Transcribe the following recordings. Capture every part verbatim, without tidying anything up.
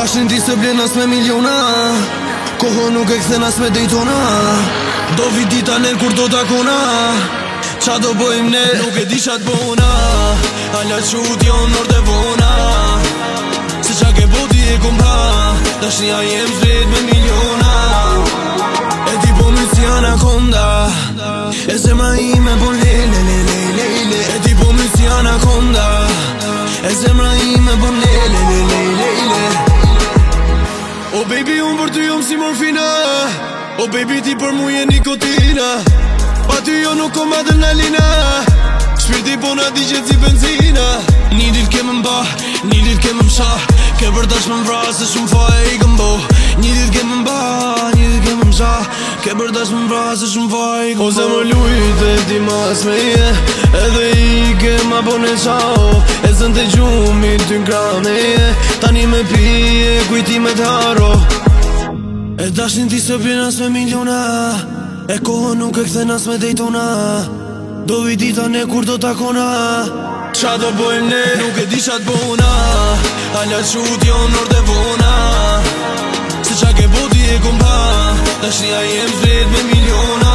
dashin ti se blen as me miliona, kohë nuk e kthen as me Daytona. Do vi dita ner kur do takona, qa do bojmë ne, nuk e di qa t'bona. Alla qut jon nor dhe vona, se qa ke boti e kumpa, dashnia jem zvet me miliona. E ti po my si anakonda, e zemra ime po lele lele lele. E ti po my si anakonda, e zemra ime po lele lele lele. Oh baby unë për ty jom si morfina, oh baby ti për mu je nikotina, pa ty jo nuk kom adrenalina, shpirti po na di qëtë si benzina. Një dit kemë mba, një dit kemë msha, ke për tash më mvra se shumë fa e i këmbo. Një dit kemë mba, një dit kemë msha, ke për tash më mvra se shumë fa e i këmbo. O se më lujt e ti mas me je, edhe i ke ma bone qao, e zën të gjumi ty n'kra me je, tani me pije kujti me t'haro. E dashin ti se blen as me miliona, e kohë nuk e kthen as me Daytona. Do vi dita ne kur do takona, qa do bojmë ne, nuk e di qa t'bona. Alla qut jon nor dhe vona, se qa ke boti e kumpa, dashnia jem zvet me miliona.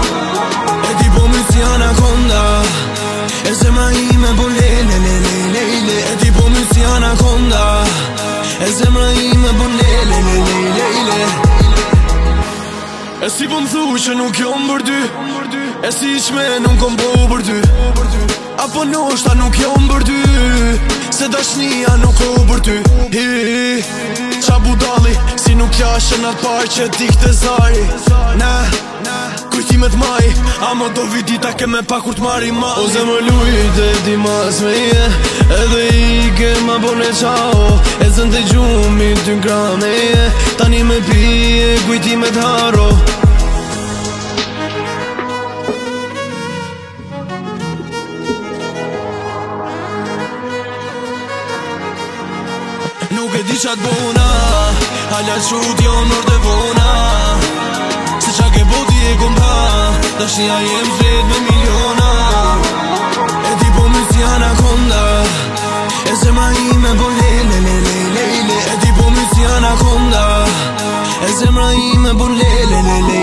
E ti po my si anakonda, e zemra ime po lele lele lele. E ti po my si anakonda, e zemra ime po lele lele lele. E si po m'thu që nuk jom për ty, e si qme nuk kom po për ty, apo noshta nuk jom për ty, se dashnia nuk ko për ty. Hi, hi, qa budali, si nuk jashe në par që ti këtë zari. Na, kujtimet maj, ama do vidita ke me pa kur t'mari ma. O se më lujt e ti mas me je, edhe i ke ma bone qao, e zën të gjumi ty n'kra me je, tani me pije kujtimet haro. Nuk e di qa t'bona, alla qut jon nor dhe vona, se qa ke boti e kumpa, dashnia jem zvet me miliona. E ti po my si anakonda, e zemra ime po lele lele lele. E ti po my si anakonda, e zemra ime po lele lele.